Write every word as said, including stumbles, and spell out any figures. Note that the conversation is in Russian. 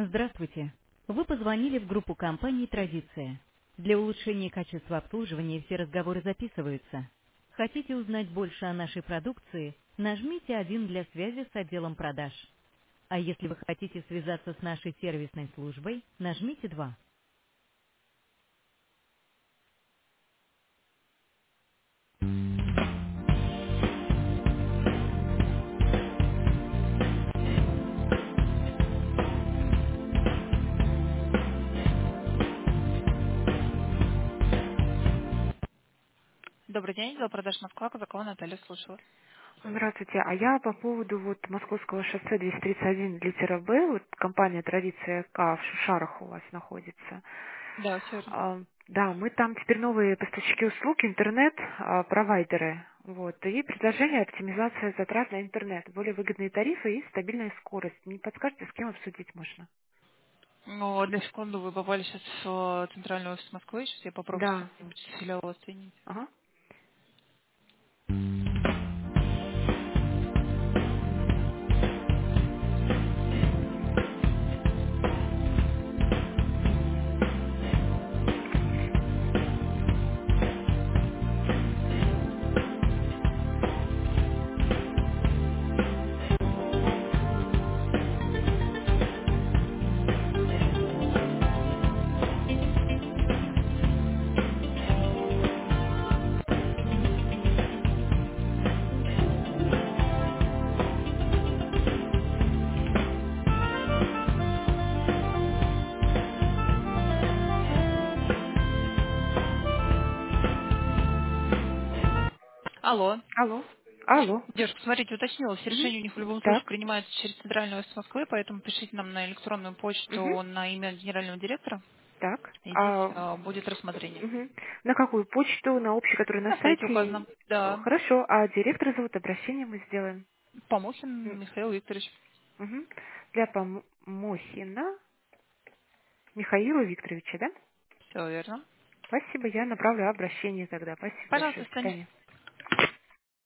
Здравствуйте. Вы позвонили в группу компании «Традиция». Для улучшения качества обслуживания все разговоры записываются. Хотите узнать больше о нашей продукции? Нажмите один для связи с отделом продаж. А если вы хотите связаться с нашей сервисной службой, нажмите два. Добрый день, отдел продаж Москва, Казакова Наталья, слушаю вас. Здравствуйте. А я по поводу вот Московского шоссе двести тридцать один литера Б, вот компания «Традиция К» в Шушарах у вас находится. Да, все верно. А, Да, мы там теперь новые поставщики услуг, интернет, а, провайдеры. Вот. И предложение оптимизация затрат на интернет, более выгодные тарифы и стабильная скорость. Не подскажете, с кем обсудить можно? Ну, для секунды вы попали сейчас в э, центральный офис Москвы. Сейчас я попробую с Да. кем-нибудь из филиала соединить. Ага. Алло. Алло. Алло. Девушка, смотрите, уточнила, все Мгм. решения у них в любом случае Так. принимаются через центральный офис Москвы, поэтому пишите нам на электронную Мгм. почту на имя генерального директора, Так. и здесь А а, будет рассмотрение. Мгм. На какую почту? На общую, которая на На сайте сайте? указано. Э, Да. Хорошо. А директора зовут, обращение мы сделаем. Помохин М, Михаил Викторович. мгм. Для Помохина Михаила Викторовича, да? Все верно. Спасибо, я направлю обращение тогда. Спасибо большое. Пожалуйста, До Таня. свидания.